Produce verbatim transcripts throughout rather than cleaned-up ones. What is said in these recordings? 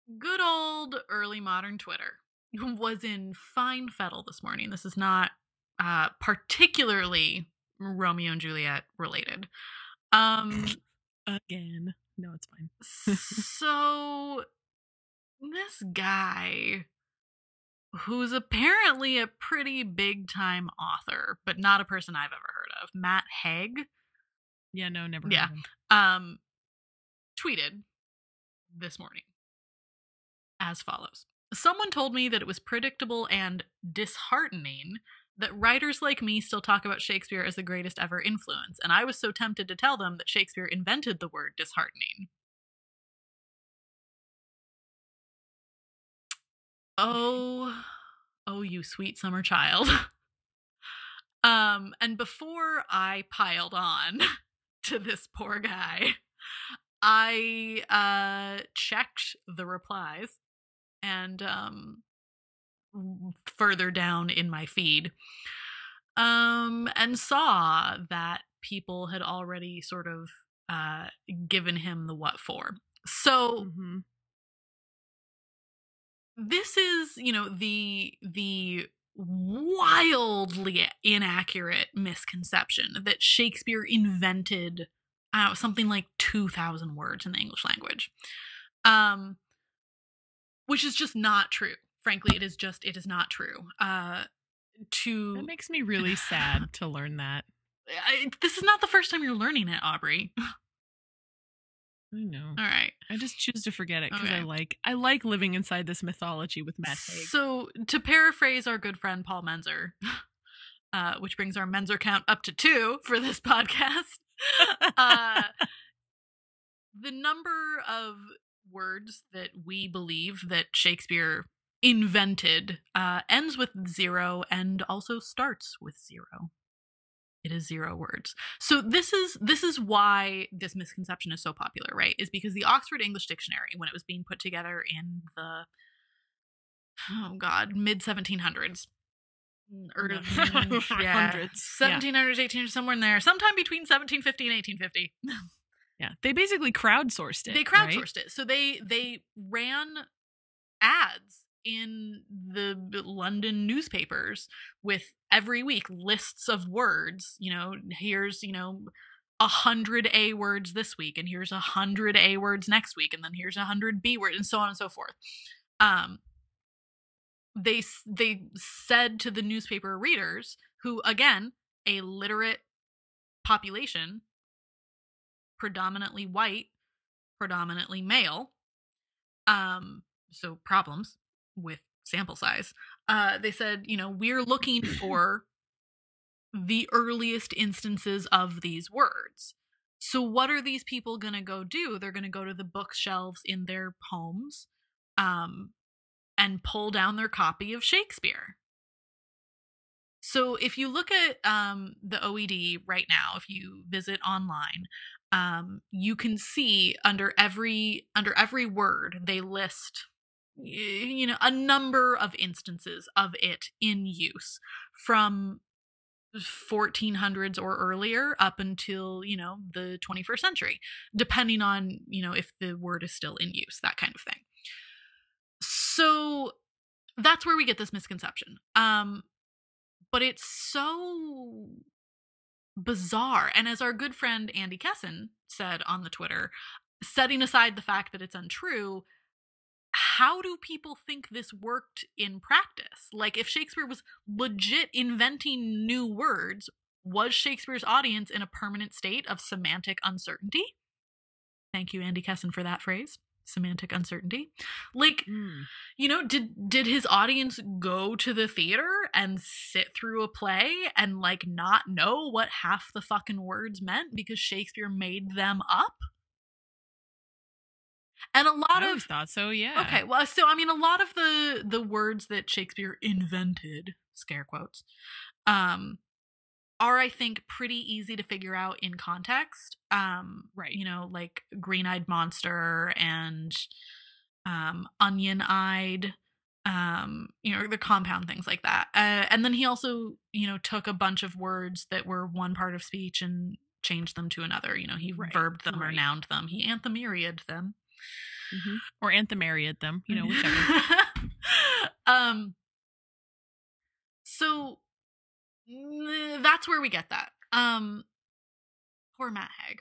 Good old early modern Twitter was in fine fettle this morning. This is not uh, particularly Romeo and Juliet related. Um, Again. No, it's fine. so this guy, who's apparently a pretty big time author, but not a person I've ever heard of, Matt Haig. Yeah, no, never Yeah. heard of him. Um, tweeted this morning as follows. Someone told me that it was predictable and disheartening that writers like me still talk about Shakespeare as the greatest ever influence, and I was so tempted to tell them that Shakespeare invented the word disheartening. Oh, oh, you sweet summer child. um, and before I piled on to this poor guy, I uh checked the replies and um further down in my feed, um, and saw that people had already sort of uh, given him the what for. So Mm-hmm. this is, you know, the the wildly inaccurate misconception that Shakespeare invented uh, something like two thousand words in the English language, um, which is just not true. Frankly, it is just it is not true. Uh, to That makes me really sad to learn that. I, this is not the first time you're learning it, Aubrey. I know. All right. I just choose to forget it because Okay. I like I like living inside this mythology with Matt Haig. So, to paraphrase our good friend Paul Menzer, uh, which brings our Menzer count up to two for this podcast, uh, the number of words that we believe that Shakespeare invented uh, ends with zero and also starts with zero. It is zero words. So this is this is why this misconception is so popular, right? Is because the Oxford English Dictionary, when it was being put together in the oh god mid seventeen hundreds, or yeah, Hundreds. seventeen hundreds, eighteen hundreds, somewhere in there, sometime between seventeen fifty and eighteen fifty. Yeah, they basically crowdsourced it. They crowdsourced right? it. So they they ran ads in the London newspapers with every week lists of words. You know, here's, you know, a hundred A words this week, and here's a hundred A words next week, and then here's a hundred B words, and so on and so forth. Um, they they said to the newspaper readers, who again, a literate population, predominantly white, predominantly male, um, so problems with sample size. Uh, they said, you know, we're looking for the earliest instances of these words. So what are these people going to go do? They're going to go to the bookshelves in their homes, um, and pull down their copy of Shakespeare. So if you look at um, the O E D right now, if you visit online, um, you can see under every under every word they list, you know, a number of instances of it in use from fourteen hundreds or earlier up until, you know, the twenty-first century, depending on, you know, if the word is still in use, that kind of thing. So that's where we get this misconception. Um, but it's so bizarre. And as our good friend Andy Kesson said on the Twitter, setting aside the fact that it's untrue, how do people think this worked in practice? Like, if Shakespeare was legit inventing new words, was Shakespeare's audience in a permanent state of semantic uncertainty? Thank you, Andy Kesson, for that phrase. Semantic uncertainty. Like, mm. you know, did did his audience go to the theater and sit through a play and like not know what half the fucking words meant because Shakespeare made them up? And a lot I of always thought so, yeah. Okay, well, so I mean, a lot of the the words that Shakespeare invented, scare quotes, um, are, I think, pretty easy to figure out in context. Um, right. You know, like green-eyed monster and um, onion-eyed, um, you know, the compound things like that. Uh, and then he also, you know, took a bunch of words that were one part of speech and changed them to another. You know, he right. verbed them right. or nouned them. He anthemeriad them. Mm-hmm. Or anthemariate them, you know, whichever. um. So mm, that's where we get that. Um. Poor Matt Haig.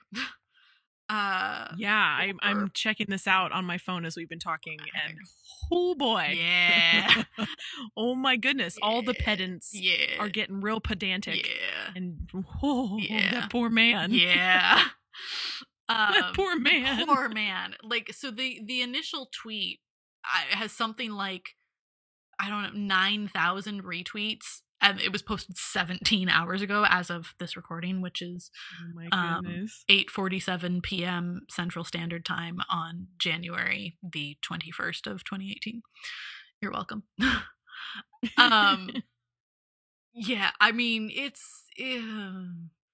uh. Yeah, I, poor- I'm checking this out on my phone as we've been talking, and oh boy, Yeah. oh my goodness, all the Yeah. pedants Yeah. are getting real pedantic, Yeah. and oh, Yeah. that poor man, Yeah. that Um, poor man, poor man. Like, so the the initial tweet uh, has something like, I don't know, nine thousand retweets, and it was posted seventeen hours ago as of this recording, which is oh my um, goodness, eight forty-seven p.m. Central Standard Time on January the twenty-first of twenty eighteen. You're welcome. um, yeah, I mean, it's uh,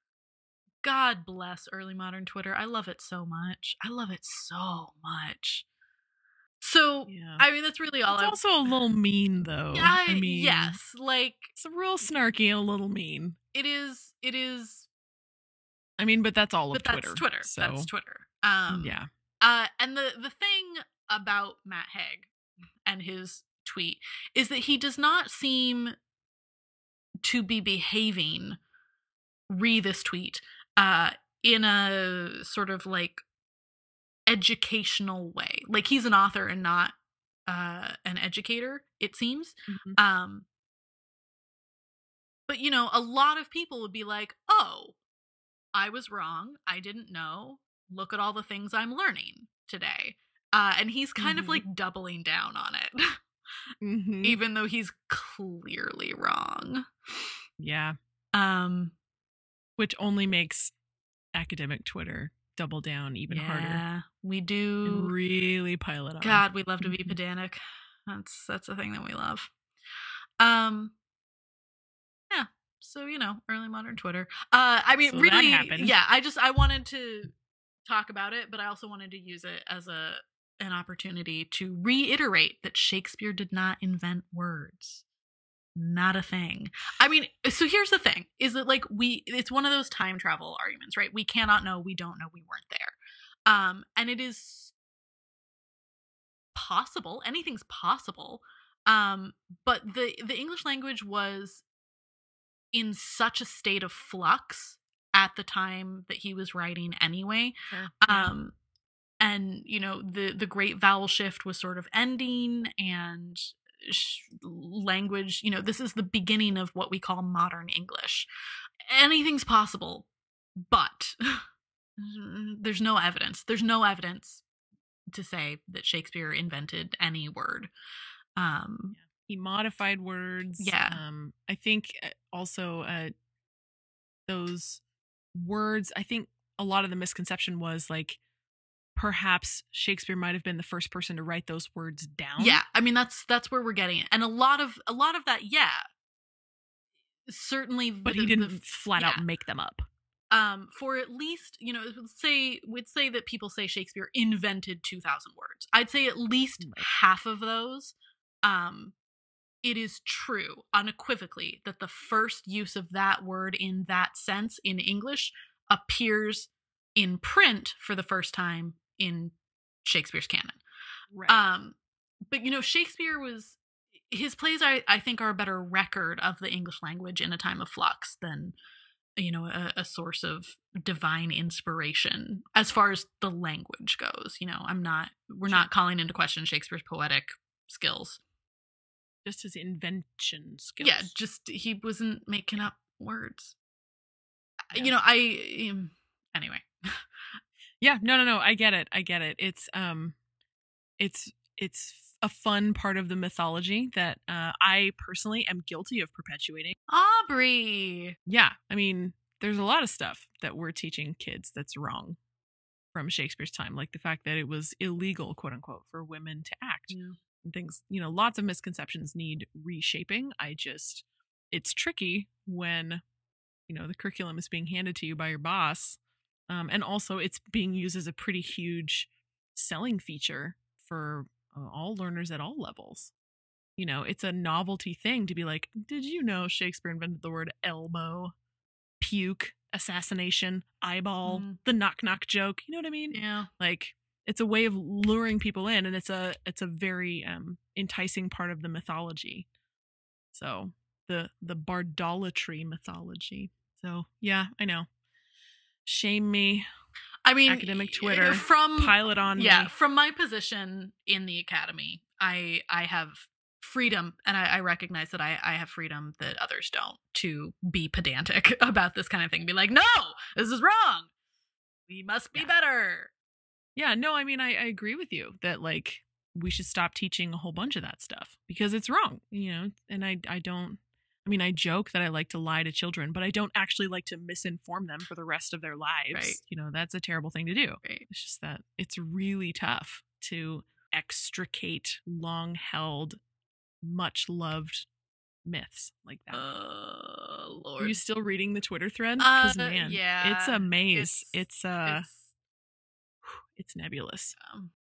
God bless early modern Twitter. I love it so much. I love it so much. So, yeah. I mean, that's really all. It's I, also a little mean, though. I, I mean, yes, like it's a real snarky and a little mean. it is. It is. I mean, but that's all But of Twitter. that's Twitter. So That's Twitter. Um, yeah. Uh, and the the thing about Matt Haig and his tweet is that he does not seem to be behaving, re this tweet, uh, in a sort of like educational way. Like, he's an author and not uh, an educator, it seems. Mm-hmm. Um, but, you know, a lot of people would be like, oh, I was wrong. I didn't know. Look at all the things I'm learning today. Uh, and he's kind mm-hmm. of like doubling down on it, mm-hmm. even though he's clearly wrong. Yeah. Um, Which only makes academic Twitter double down even yeah, harder. We do and really pile it on. God, we love to be pedantic. That's that's a thing that we love. Um, yeah. So, you know, early modern Twitter. Uh, I mean, so really, that happened. yeah. I just I wanted to talk about it, but I also wanted to use it as a an opportunity to reiterate that Shakespeare did not invent words. Not a thing. I mean, so here's the thing, is that like we it's one of those time travel arguments, right? We cannot know, we don't know, we weren't there. Um, and it is possible, anything's possible. Um, but the the English language was in such a state of flux at the time that he was writing anyway. Sure. Um yeah. And, you know, the the great vowel shift was sort of ending, and sh- language, you know, this is the beginning of what we call modern English. Anything's possible, but there's no evidence. There's no evidence to say that Shakespeare invented any word. Um, yeah. He modified words. Yeah. Um, I think also uh, those words, I think a lot of the misconception was like, perhaps Shakespeare might have been the first person to write those words down. Yeah, I mean that's that's where we're getting it, and a lot of a lot of that, yeah, certainly. But the, he didn't the, flat yeah. out make them up. Um, for at least, you know, say we'd say that people say Shakespeare invented two thousand words. I'd say at least right. half of those. Um, it is true, unequivocally, that the first use of that word in that sense in English appears in print for the first time in Shakespeare's canon. Right. Um, but, you know, Shakespeare was, his plays, I, I think, are a better record of the English language in a time of flux than, you know, a, a source of divine inspiration as far as the language goes. You know, I'm not, we're sure. not calling into question Shakespeare's poetic skills. Just his invention skills. Yeah, just, he wasn't making up words. Yeah. You know, I, um, anyway. Yeah, no, no, no. I get it. I get it. It's um, it's it's a fun part of the mythology that uh, I personally am guilty of perpetuating. Aubrey. Yeah, I mean, there's a lot of stuff that we're teaching kids that's wrong from Shakespeare's time, like the fact that it was illegal, quote unquote, for women to act yeah. and things. You know, lots of misconceptions need reshaping. I just, it's tricky when, you know, the curriculum is being handed to you by your boss. Um, and also it's being used as a pretty huge selling feature for uh, all learners at all levels. You know, it's a novelty thing to be like, did you know Shakespeare invented the word elbow, puke, assassination, eyeball, mm. the knock knock joke? You know what I mean? Yeah. Like, it's a way of luring people in, and it's a it's a very um enticing part of the mythology. So the the bardolatry mythology. So yeah, I know. Shame me. I mean, academic Twitter, from pile it on yeah, me. from my position in the academy, I I have freedom, and I, I recognize that I, I have freedom that others don't, to be pedantic about this kind of thing. Be like, no, this is wrong. We must be Yeah. better. Yeah, no, I mean, I, I agree with you that, like, we should stop teaching a whole bunch of that stuff because it's wrong, you know, and I, I don't, I mean, I joke that I like to lie to children, but I don't actually like to misinform them for the rest of their lives. Right. You know, that's a terrible thing to do. Right. It's just that it's really tough to extricate long held, much loved myths like that. Uh, Lord. Are you still reading the Twitter thread? Because Uh, man, yeah, it's a maze. It's, it's uh, it's, it's nebulous. um,